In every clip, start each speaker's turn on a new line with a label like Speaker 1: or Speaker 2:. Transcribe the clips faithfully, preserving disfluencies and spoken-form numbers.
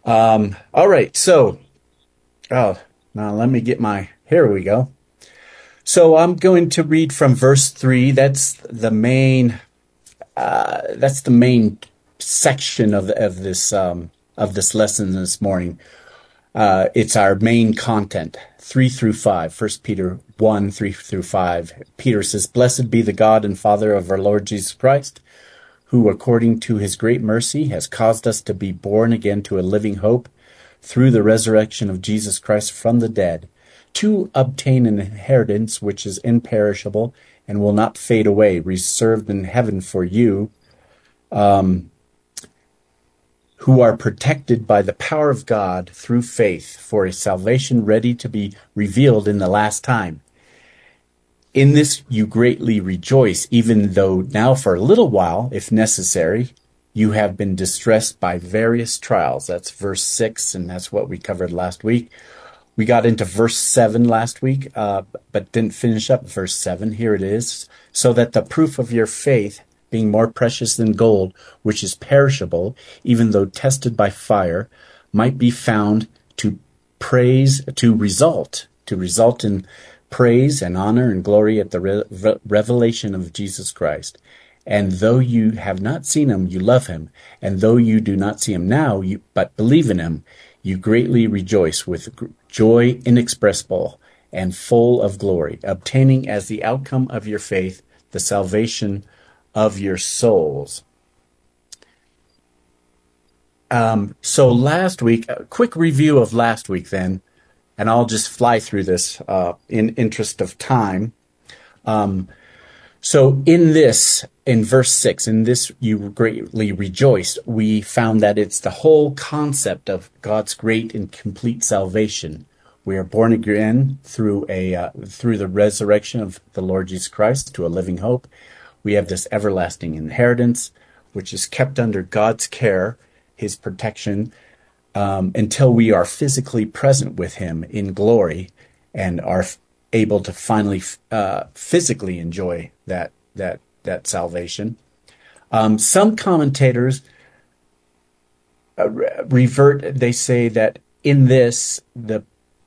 Speaker 1: Um, all right, so oh, now let me get my. Here we go. So I'm going to read from verse three. That's the main. Uh, that's the main section of of this um, of this lesson this morning. Uh, it's our main content, three through five. First Peter one, three through five. Peter says, "Blessed be the God and Father of our Lord Jesus Christ, who, according to his great mercy, has caused us to be born again to a living hope through the resurrection of Jesus Christ from the dead, to obtain an inheritance which is imperishable and will not fade away, reserved in heaven for you, um, who are protected by the power of God through faith for a salvation ready to be revealed in the last time. In this you greatly rejoice, even though now for a little while, if necessary, you have been distressed by various trials." That's verse six, and that's what we covered last week. We got into verse seven last week, uh, but didn't finish up verse seven. Here it is. "So that the proof of your faith, being more precious than gold, which is perishable, even though tested by fire, might be found to praise, to result, to result in praise and honor and glory at the re- re- revelation of Jesus Christ. And though you have not seen him, you love him. And though you do not see him now, you, but believe in him, you greatly rejoice with gr- joy inexpressible and full of glory, obtaining as the outcome of your faith the salvation of your souls." Um, so last week, a quick review of last week then, and I'll just fly through this uh, in interest of time. Um, so in this, in verse six, in this you greatly rejoiced, we found that it's the whole concept of God's great and complete salvation. We are born again through a uh, through the resurrection of the Lord Jesus Christ to a living hope. We have this everlasting inheritance, which is kept under God's care, his protection, um, until we are physically present with him in glory and are f- able to finally uh, physically enjoy that that that salvation. Um, some commentators uh, re- revert. They say that in this, the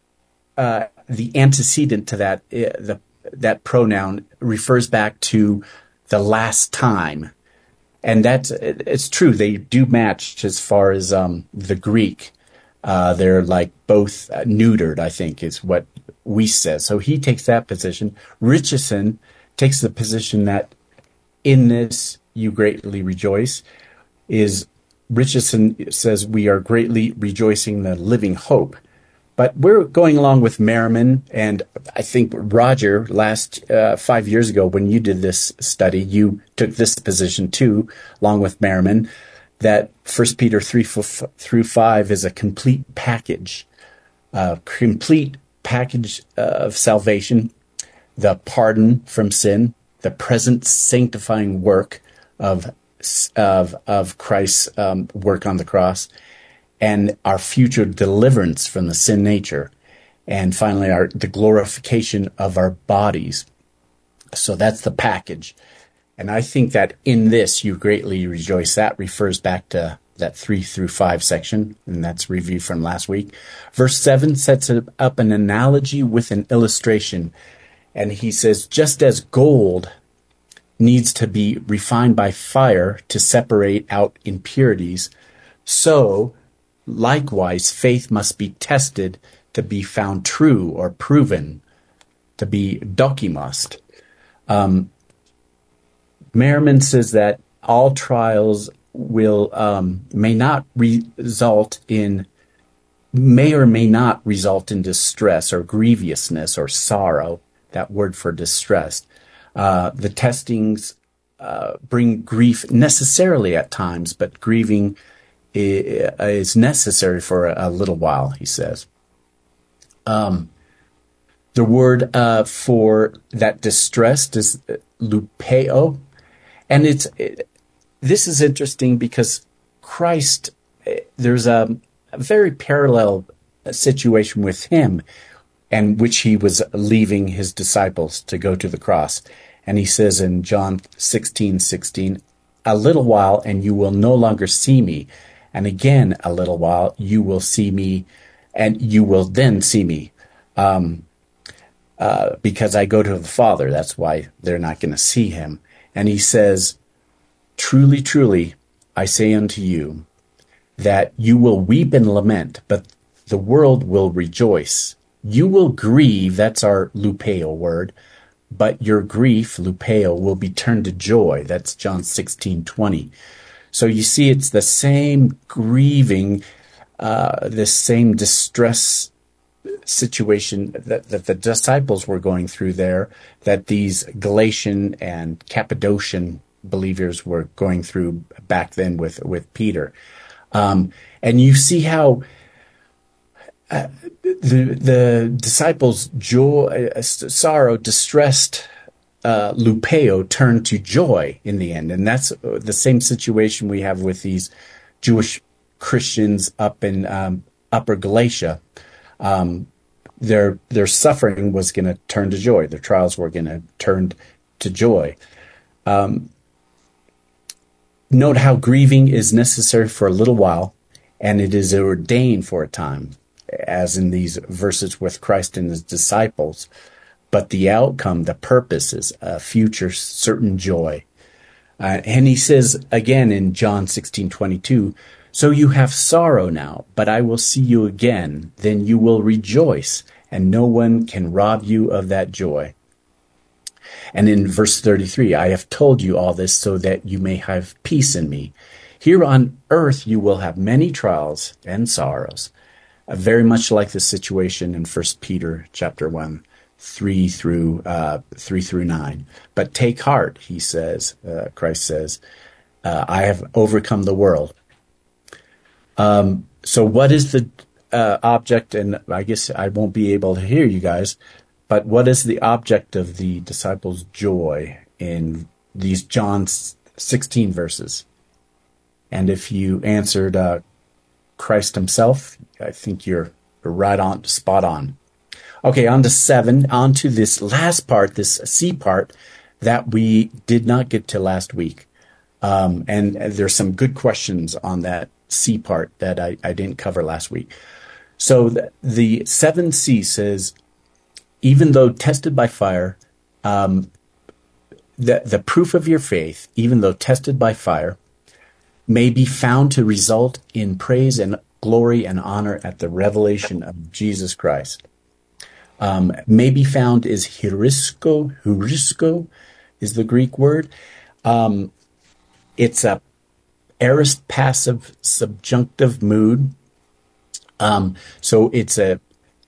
Speaker 1: uh, the antecedent to that uh, the that pronoun refers back to the last time. And that's, it's true. They do match as far as um, the Greek. Uh, they're like both uh, neutered, I think, is what we say. So he takes that position. Richardson takes the position that in this you greatly rejoice. Is Richardson says we are greatly rejoicing the living hope. But we're going along with Merriman, and I think Roger, last uh, five years ago when you did this study, you took this position too, along with Merriman, that First Peter three through five is a complete package, a complete package of salvation, the pardon from sin, the present sanctifying work of of of Christ's um, work on the cross, and our future deliverance from the sin nature, and finally our the glorification of our bodies. So that's the package. And I think that in this you greatly rejoice. That refers back to that three through five section, and that's review from last week. Verse seven sets up an analogy with an illustration. And he says, just as gold needs to be refined by fire to separate out impurities, so likewise, faith must be tested to be found true or proven, to be dokimos. Um, Merriman says that all trials will um, may not result in, may or may not result in distress or grievousness or sorrow. That word for distress. Uh, the testings uh, bring grief necessarily at times, but grieving is necessary for a little while, he says. Um, the word uh, for that distressed is lupeo. And it's it, this is interesting because Christ, there's a, a very parallel situation with him, and which he was leaving his disciples to go to the cross. And he says in John sixteen sixteen, a little while and you will no longer see me, And again, a little while, you will see me, and you will then see me. Um, uh, because I go to the Father. That's why they're not going to see him. And he says, truly, truly, I say unto you, that you will weep and lament, but the world will rejoice. You will grieve, that's our lupeo word, but your grief, lupeo, will be turned to joy. That's John sixteen twenty. So you see, it's the same grieving, uh, the same distress situation that, that the disciples were going through there, that these Galatian and Cappadocian believers were going through back then with, with Peter. Um, and you see how uh, the the disciples' joy, uh, sorrow, distressed uh, lupeo turned to joy in the end, and that's the same situation we have with these Jewish Christians up in um, Upper Galatia. Um, their their suffering was going to turn to joy. Their trials were going to turn to joy. Um, Note how grieving is necessary for a little while, and it is ordained for a time, as in these verses with Christ and his disciples. But the outcome, the purpose, is a future certain joy. Uh, and he says again in John sixteen twenty-two, so you have sorrow now, but I will see you again. Then you will rejoice, and no one can rob you of that joy. And in verse thirty-three, I have told you all this so that you may have peace in me. Here on earth you will have many trials and sorrows, uh, very much like the situation in First Peter chapter one, three through uh, three through nine. But take heart, he says. Uh, Christ says, uh, I have overcome the world. Um, so, what is the uh, object? And I guess I won't be able to hear you guys. But what is the object of the disciples' joy in these John sixteen verses? And if you answered uh, Christ himself, I think you're right on, spot on. Okay, on to seven, on to this last part, this C part that we did not get to last week. Um, and there's some good questions on that C part that I, I didn't cover last week. So the, the seven C says, even though tested by fire, um, the, the proof of your faith, even though tested by fire, may be found to result in praise and glory and honor at the revelation of Jesus Christ. Um, may be found is heurisko, heurisko is the Greek word. Um, it's a aorist passive subjunctive mood. Um, so it's a,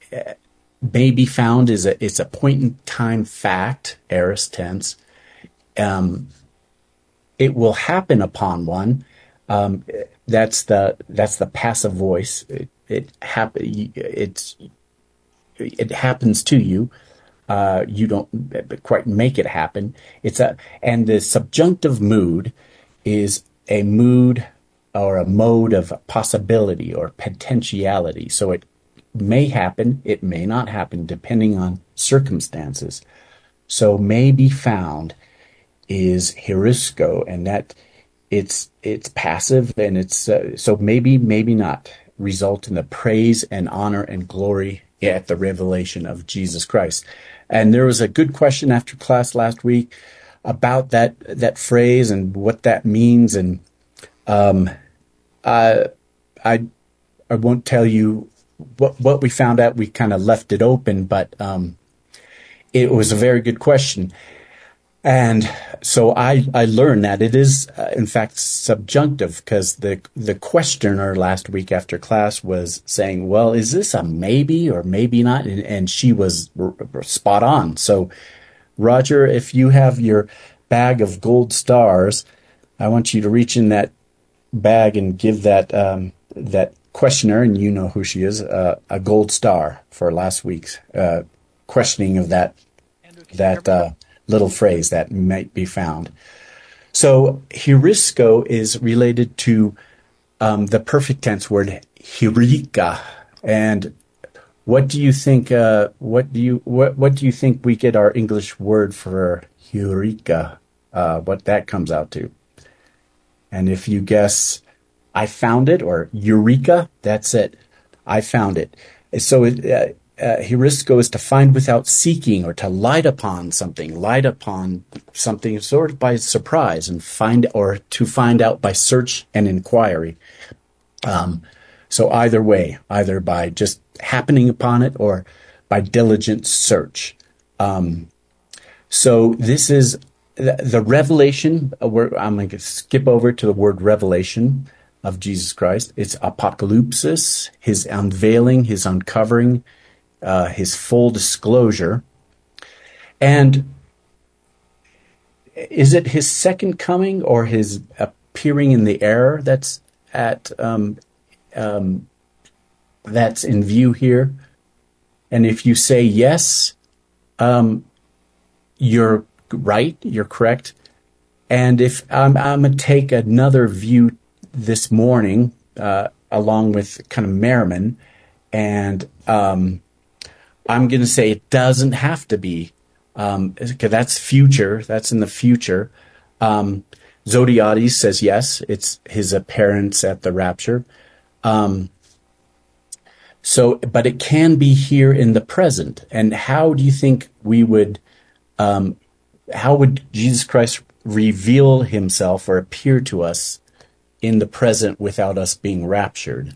Speaker 1: may be found is a, it's a point in time fact, aorist tense. Um, it will happen upon one. Um, that's the, that's the passive voice. It, it happen, it's, it happens to you. Uh, you don't quite make it happen. It's a, and the subjunctive mood is a mood or a mode of possibility or potentiality. So it may happen, it may not happen, depending on circumstances. So may be found is heurisko, and that it's it's passive, and it's uh, so maybe, maybe not, result in the praise and honor and glory at the revelation of Jesus Christ. And there was a good question after class last week about that that phrase and what that means, and um, I I I won't tell you what what we found out. We kind of left it open, but um, it was a very good question. And so I, I learned that it is, uh, in fact, subjunctive, because the the questioner last week after class was saying, well, is this a maybe or maybe not? And, and she was r- r- spot on. So, Roger, if you have your bag of gold stars, I want you to reach in that bag and give that um, that questioner, and you know who she is, uh, a gold star for last week's uh, questioning of that that. Uh, little phrase that might be found. So heurisko is related to um, the perfect tense word heureka. And what do you think? Uh, what do you what what do you think we get our English word for heureka? Uh, what that comes out to? And if you guess I found it, or eureka, that's it. I found it. So it, uh, uh, heuristico is to find without seeking, or to light upon something, light upon something sort of by surprise, and find, or to find out by search and inquiry. Um, so either way, either by just happening upon it or by diligent search. Um, so this is the, the revelation. Uh, where I'm going to skip over to the word revelation of Jesus Christ. It's apocalypsis, his unveiling, his uncovering, uh, his full disclosure. And is it his second coming or his appearing in the air that's at um, um, that's in view here? And if you say yes, um, you're right, you're correct. And if I'm, I'm going to take another view this morning, uh, along with kind of Merriman, and um, I'm going to say it doesn't have to be, um, because that's future, that's in the future. Um, Zodiades says yes, it's his appearance at the rapture. Um, so, but it can be here in the present. And how do you think we would, um, how would Jesus Christ reveal himself or appear to us in the present without us being raptured?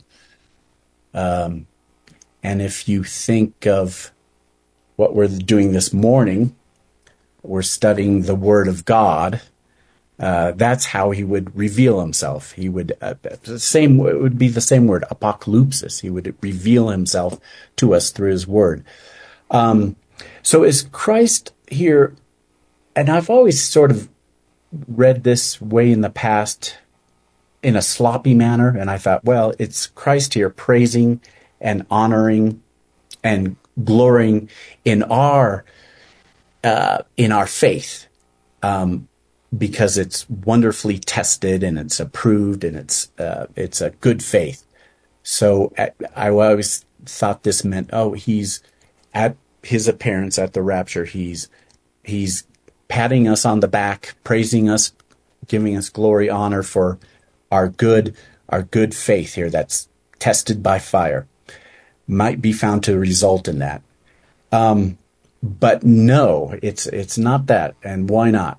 Speaker 1: Um, and if you think of what we're doing this morning, we're studying the Word of God. Uh, that's how he would reveal himself. He would, uh, the same, it would be the same word, apocalypsis. He would reveal himself to us through his Word. Um, so is Christ here, and I've always sort of read this way in the past in a sloppy manner, and I thought, well, it's Christ here praising and honoring and glorying in our uh, in our faith, um, because it's wonderfully tested and it's approved and it's uh, it's a good faith. So I, I always thought this meant, oh, he's at his appearance at the rapture. He's he's patting us on the back, praising us, giving us glory, honor for our good, our good faith here that's tested by fire, might be found to result in that. Um, but no, it's it's not that. And why not?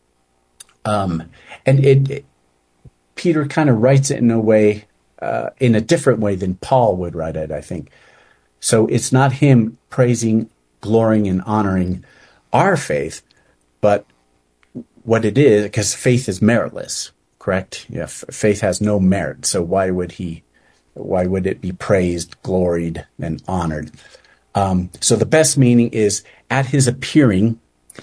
Speaker 1: Um, and it, it Peter kind of writes it in a way, uh, in a different way than Paul would write it, I think. So it's not him praising, glorying, and honoring our faith, but what it is, because faith is meritless. Correct? Yeah, f- faith has no merit. So why would he, why would it be praised, gloried, and honored? Um, so the best meaning is at his appearing,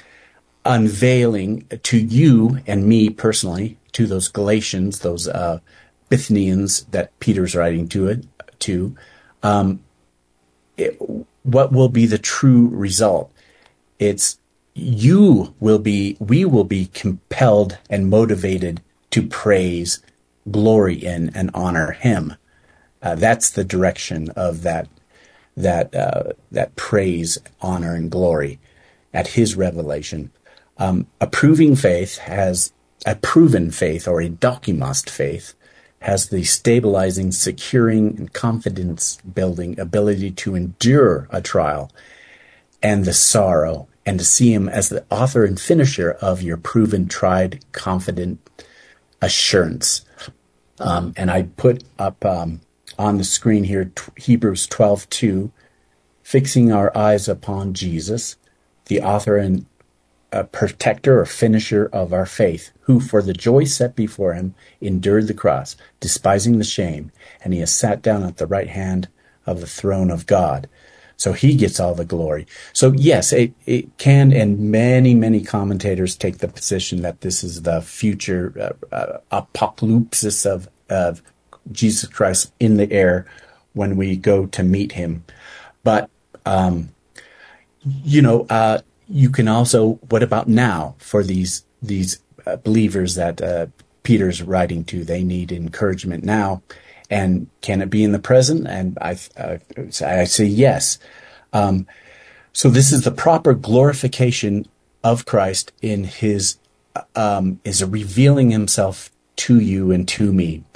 Speaker 1: unveiling to you and me personally, to those Galatians, those uh, Bithynians that Peter's writing to it, to, um, it, what will be the true result? It's you will be, we will be compelled and motivated to praise, glory in, and honor him. Uh, that's the direction of that that uh, that praise, honor, and glory at his revelation. Um, approving faith has a proven faith, or a dokimast faith, has the stabilizing, securing, and confidence-building ability to endure a trial and the sorrow, and to see him as the author and finisher of your proven, tried, confident assurance. Um, and I put up um, on the screen here t- Hebrews twelve two, fixing our eyes upon Jesus, the author and uh, protector or finisher of our faith, who for the joy set before him endured the cross, despising the shame, and he has sat down at the right hand of the throne of God. So he gets all the glory. So yes, it, it can, and many, many commentators take the position that this is the future uh, uh, apocalypsis of, of Jesus Christ in the air when we go to meet him. But, um, you know, uh, you can also, what about now for these, these uh, believers that uh, Peter's writing to? They need encouragement now. And can it be in the present? And I, uh, I say yes. Um, so this is the proper glorification of Christ in his, um, is revealing himself to you and to me.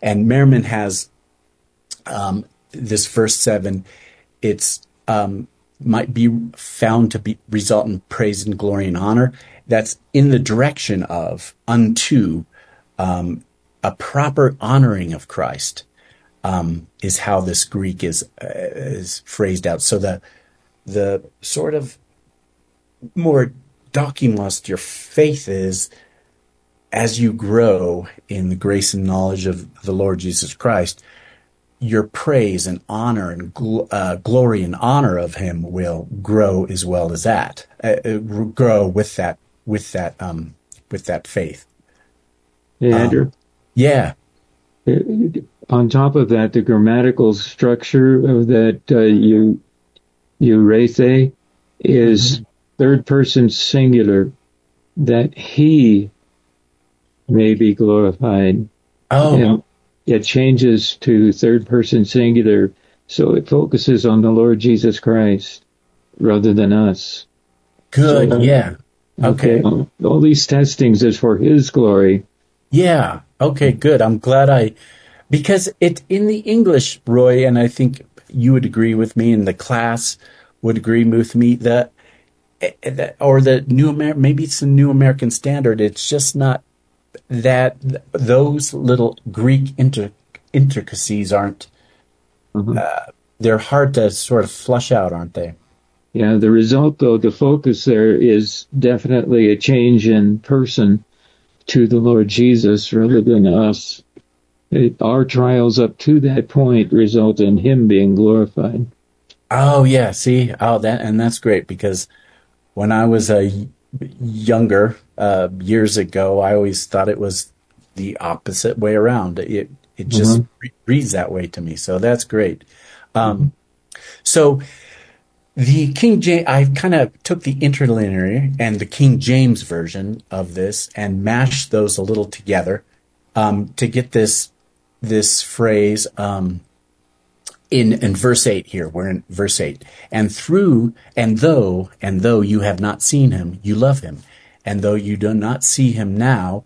Speaker 1: And Merriman has um, this verse seven. It's um, might be found to be result in praise and glory and honor. That's in the direction of unto um, a proper honoring of Christ. Um, is how this Greek is uh, is phrased out. So the the sort of more dokimos, your faith is, as you grow in the grace and knowledge of the Lord Jesus Christ, your praise and honor and gl- uh, glory and honor of Him will grow as well as that. Uh, grow with that with that um, with that faith.
Speaker 2: Hey, Andrew.
Speaker 1: Um, yeah.
Speaker 2: On top of that, the grammatical structure of that uh, you eurethe is mm-hmm. third person singular, that He may be glorified.
Speaker 1: Oh,
Speaker 2: and it changes to third person singular, so it focuses on the Lord Jesus Christ rather than us.
Speaker 1: Good,
Speaker 2: so,
Speaker 1: yeah. Okay.
Speaker 2: okay. All these testings is for His glory.
Speaker 1: Yeah. Okay, good. I'm glad I, because it in the English, Roy, and I think you would agree with me, and the class would agree with me, that, or the new Amer- maybe it's the New American Standard. It's just not that those little Greek inter- intricacies aren't. Mm-hmm. Uh, they're hard to sort of flush out, aren't they?
Speaker 2: Yeah. The result, though, the focus there is definitely a change in person to the Lord Jesus rather than us. It, our trials up to that point result in Him being glorified.
Speaker 1: Oh yeah, see, oh that, and that's great, because when I was a uh, younger uh, years ago, I always thought it was the opposite way around. It it just mm-hmm. re- reads that way to me, so that's great. Um, mm-hmm. So the King James, I kind of took the interlinear and the King James version of this and mashed those a little together um, to get this this phrase um, in in verse eight here. We're in verse eight. And through, and though, and though you have not seen Him, you love Him. And though you do not see Him now,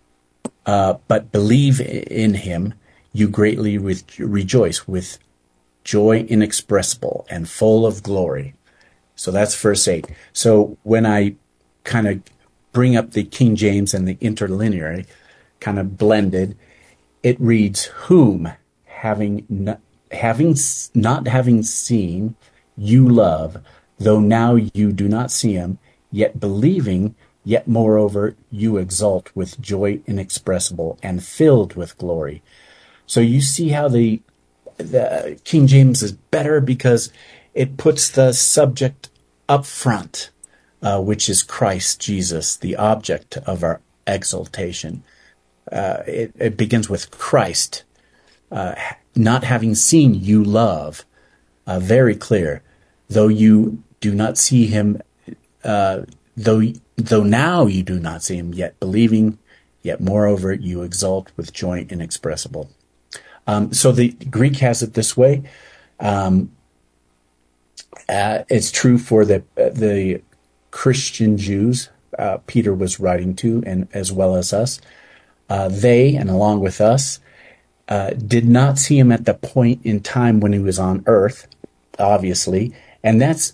Speaker 1: uh, but believe in Him, you greatly re- rejoice with joy inexpressible and full of glory. So that's verse eight. So when I kind of bring up the King James and the interlinear, kind of blended, it reads, whom having not, having not having seen, you love, though now you do not see Him, yet believing, yet moreover you exult with joy inexpressible and filled with glory. So you see how the the King James is better because it puts the subject up front, uh, which is Christ Jesus, the object of our exaltation. Uh, it, it begins with Christ, uh, not having seen you love, uh, very clear. Though you do not see Him, uh, though though now you do not see Him, yet believing, yet moreover you exult with joy inexpressible. Um, so the Greek has it this way. Um, uh, it's true for the uh, the Christian Jews uh, Peter was writing to, and as well as us. Uh, they, and along with us, uh, did not see Him at the point in time when He was on earth, obviously. And that's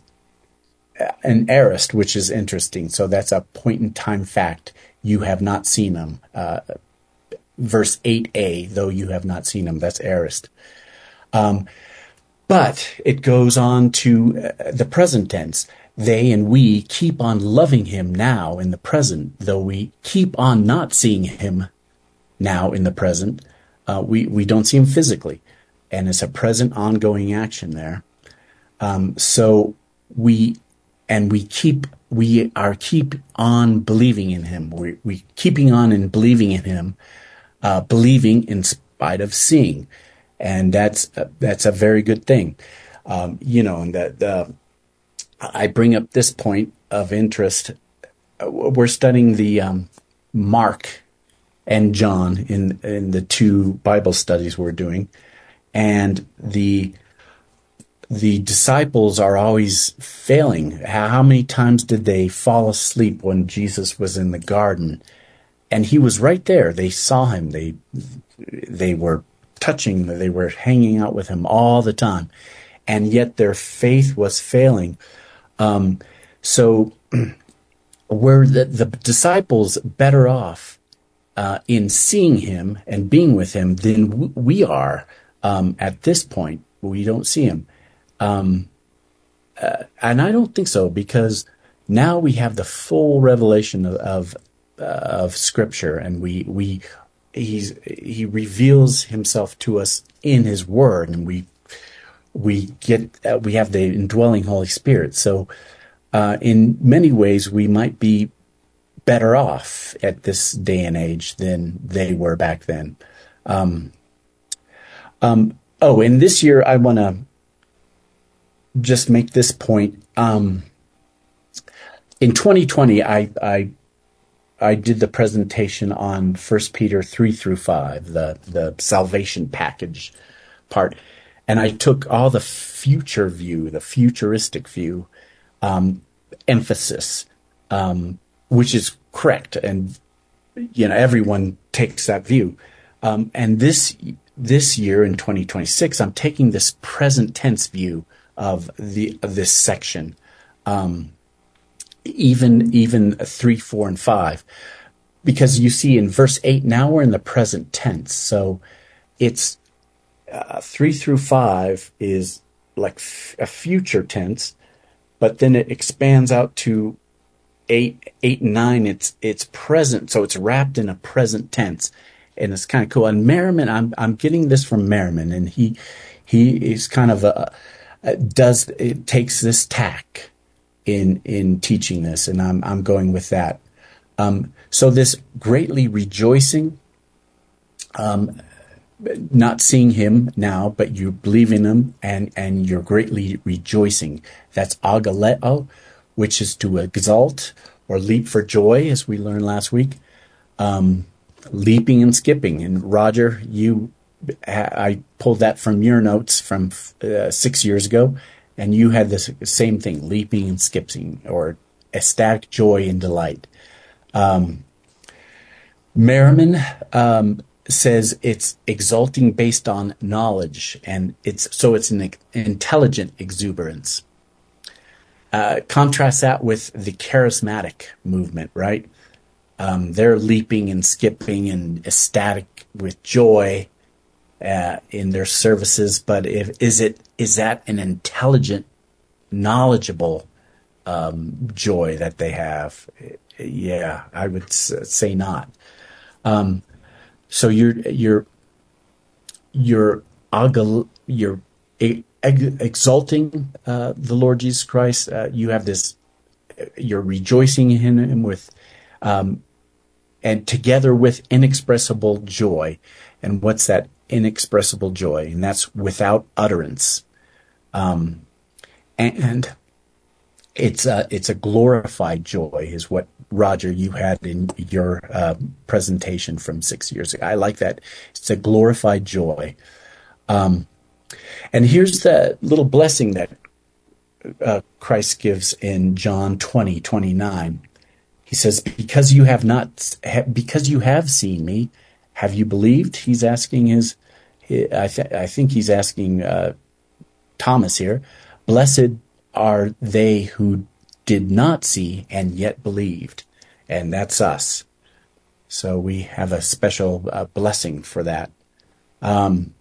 Speaker 1: an aorist, which is interesting. So that's a point in time fact. You have not seen Him. Uh, verse eight a, though you have not seen Him. That's aorist. Um, but it goes on to uh, the present tense. They and we keep on loving Him now in the present, though we keep on not seeing Him now in the present. Uh, we, we don't see Him physically. And it's a present ongoing action there. Um, so we, and we keep, we are keep on believing in Him. We, we keeping on and believing in Him, uh, believing in spite of seeing. And that's, uh, that's a very good thing. Um, you know, and that, uh, I bring up this point of interest. We're studying the, um, Mark and John in, in the two Bible studies we're doing. And the, the disciples are always failing. How many times did they fall asleep when Jesus was in the garden? And He was right there. They saw Him. They, they were touching, they were hanging out with him all the time, and yet their faith was failing. Um, so were the, the disciples better off uh, in seeing him and being with him than w- we are um, at this point? We don't see him. Um, uh, and I don't think so, because now we have the full revelation of, of, uh, of Scripture, and we, we, he's, he reveals himself to us in his word, and we, we get, uh, we have the indwelling Holy Spirit. So, uh, in many ways, we might be better off at this day and age than they were back then. Um, um, oh, and this year I want to just make this point. Um, in twenty twenty, I, I, I did the presentation on First Peter three through five, the, the salvation package part. And I took all the future view, the futuristic view, um, emphasis, um, which is correct. And, you know, everyone takes that view. Um, and this, this year in twenty twenty-six, I'm taking this present tense view of the, of this section. Um, even, even three, four, and five, because you see in verse eight, now we're in the present tense. So it's, uh, three through five is like f- a future tense, but then it expands out to eight, eight and nine. It's, it's present. So it's wrapped in a present tense, and it's kind of cool. And Merriman, I'm, I'm getting this from Merriman, and he, he is kind of a, does, it takes this tack in, in teaching this, and I'm, I'm going with that. Um, so this greatly rejoicing, um, not seeing him now, but you believe in him, and, and you're greatly rejoicing. That's agaleo, which is to exalt or leap for joy, as we learned last week. Um, leaping and skipping. And Roger, you, I pulled that from your notes from uh, six years ago, and you had this same thing, leaping and skipping, or ecstatic joy and delight. Um, Merriman um, says it's exalting based on knowledge, and it's so it's an intelligent exuberance. Uh, contrast that with the charismatic movement, right? Um, they're leaping and skipping and ecstatic with joy uh, in their services, but if, is it is that an intelligent, knowledgeable um, joy that they have? Yeah, I would say not. Um, so you're you're you're agal, you're exalting uh, the Lord Jesus Christ. Uh, you have this. You're rejoicing in Him with, um, and together with inexpressible joy. And what's that inexpressible joy? And that's without utterance. Um, and it's a, it's a glorified joy, is what, Roger, you had in your uh, presentation from six years ago. I like that. It's a glorified joy. Um, and here's the little blessing that uh, Christ gives in John twenty twenty-nine. He says, because you have not, because you have seen me, have you believed? He's asking his, I, th- I think he's asking uh, Thomas here. Blessed are they who did not see and yet believed. And that's us. So we have a special uh, blessing for that. Um,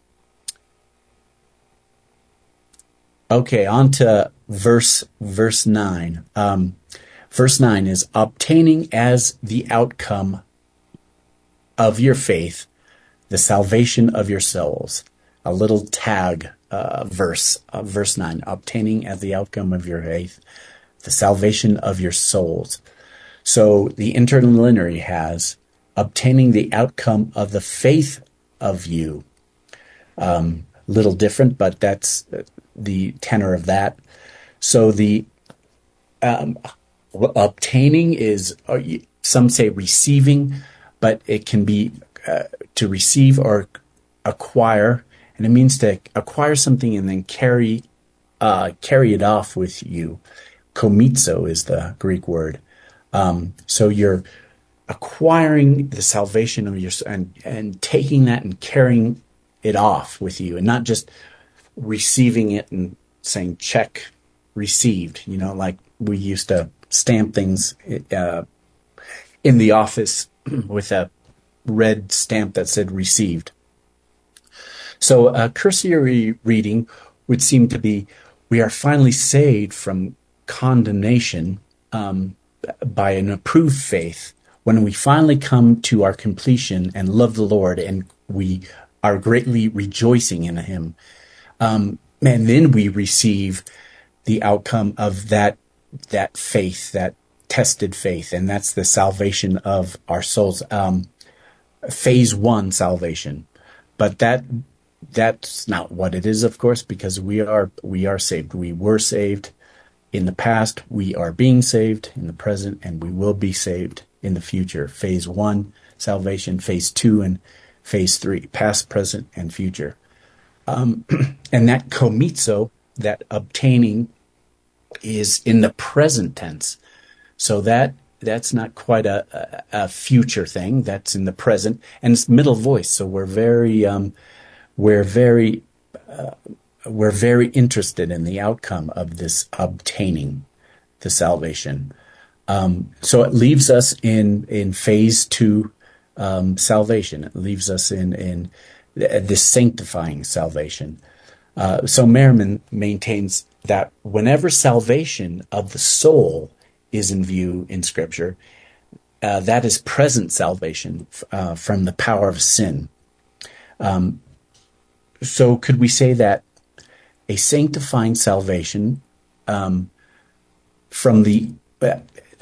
Speaker 1: okay, on to verse, verse nine. Um, Verse nine is obtaining as the outcome of your faith the salvation of your souls. A little tag uh, verse, uh, verse nine, obtaining as the outcome of your faith the salvation of your souls. So the interlinear has obtaining the outcome of the faith of you. Um, little different, but that's the tenor of that. So the um, obtaining is, uh, some say receiving, but it can be uh, to receive or acquire, and it means to acquire something and then carry uh, carry it off with you. Komizo is the Greek word. Um, so you're acquiring the salvation of your and and taking that and carrying it off with you, and not just receiving it and saying check received. You know, like we used to stamp things uh, in the office with a red stamp that said received. So a cursory reading would seem to be, we are finally saved from condemnation um, by an approved faith when we finally come to our completion and love the Lord, and we are greatly rejoicing in him. Um, and then we receive the outcome of that that faith, that tested faith, and that's the salvation of our souls. Um, phase one salvation. But that that's not what it is, of course, because we are we are saved. We were saved in the past, we are being saved in the present, and we will be saved in the future. Phase one, salvation. Phase two and phase three, past, present, and future. Um, and that komizo, that obtaining, is in the present tense. So that that's not quite a, a, a future thing. That's in the present, and it's middle voice. So we're very um, we're very uh, we're very interested in the outcome of this obtaining the salvation. Um, so it leaves us in in phase two um, salvation. It leaves us in in this sanctifying salvation. Uh, so Merriman maintains that whenever salvation of the soul is in view in Scripture, uh, that is present salvation uh, from the power of sin. Um, so could we say that a sanctifying salvation um, from the... Uh,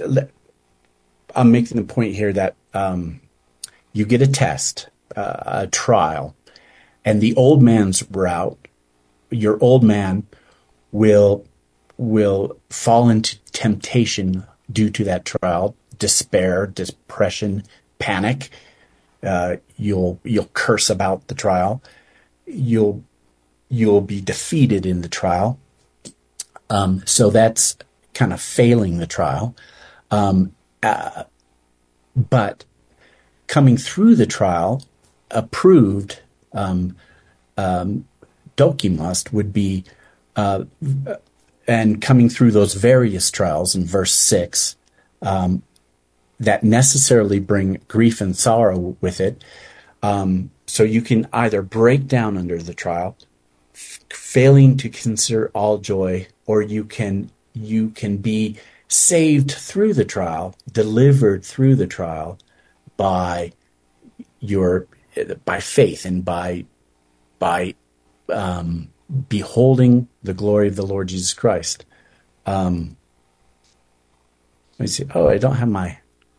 Speaker 1: I'm making the point here that um, you get a test, uh, a trial, and the old man's route, your old man will will fall into temptation due to that trial, despair, depression, panic. Uh, you'll you'll curse about the trial. You'll you'll be defeated in the trial. Um, so that's kind of failing the trial. Um, uh, but coming through the trial, approved um, um, dokimos would be, uh, and coming through those various trials in verse six, um, that necessarily bring grief and sorrow with it. Um, so you can either break down under the trial, f- failing to consider all joy, or you can you can be saved through the trial, delivered through the trial by your by faith and by by um, beholding the glory of the Lord Jesus Christ. Um, let me see. Oh, I don't have my.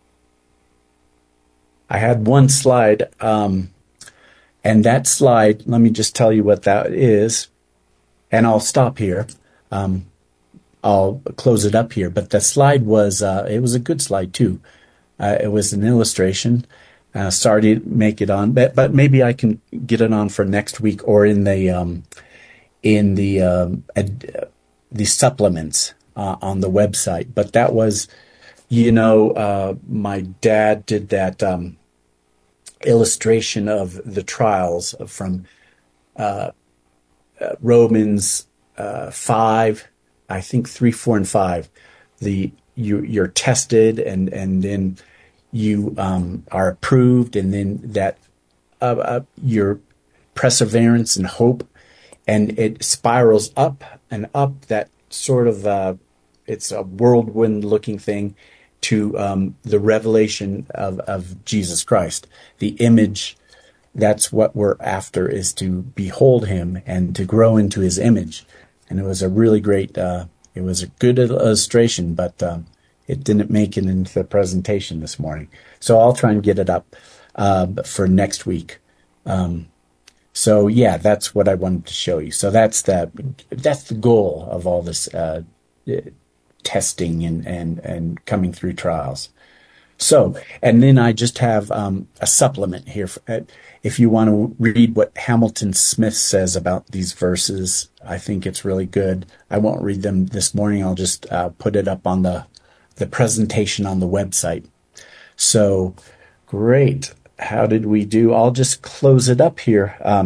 Speaker 1: I had one slide, um, and that slide. Let me just tell you what that is, and I'll stop here. Um, I'll close it up here. But the slide was uh, it was a good slide too. Uh, it was an illustration. Uh, sorry to make it on, but, but maybe I can get it on for next week or in the um, in the um, ad, the supplements uh, on the website. But that was, you know, uh, my dad did that um, illustration of the trials from uh, uh, Romans uh, five, I think three, four, and five. The you you're tested, and and then you um, are approved, and then that uh, uh, your perseverance and hope, and it spirals up and up. That sort of uh, it's a whirlwind-looking thing to um, the revelation of, of Jesus Christ, the image. That's what we're after, is to behold him and to grow into his image. And it was a really great. Uh, it was a good illustration, but. Um, It didn't make it into the presentation this morning. So I'll try and get it up uh, for next week. Um, so, yeah, that's what I wanted to show you. So that's the, that's the goal of all this uh, testing and, and, and coming through trials. So, and then I just have um, a supplement here. For, uh, if you want to read what Hamilton Smith says about these verses, I think it's really good. I won't read them this morning. I'll just uh, put it up on the the presentation on the website. So great. How did we do? I'll just close it up here. Um,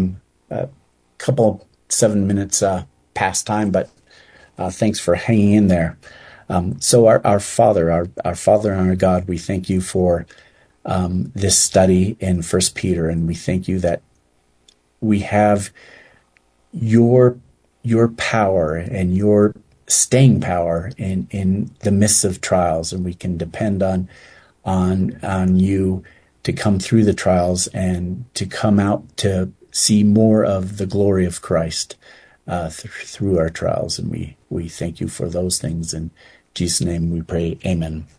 Speaker 1: a couple seven minutes uh, past time, but uh, thanks for hanging in there. Um, so our, our Father, our, our Father and our God, we thank you for um, this study in First Peter, and we thank you that we have your your power and your staying power in, in the midst of trials, and we can depend on on on you to come through the trials and to come out to see more of the glory of Christ uh, th- through our trials. And we we thank you for those things. In Jesus' name we pray, amen.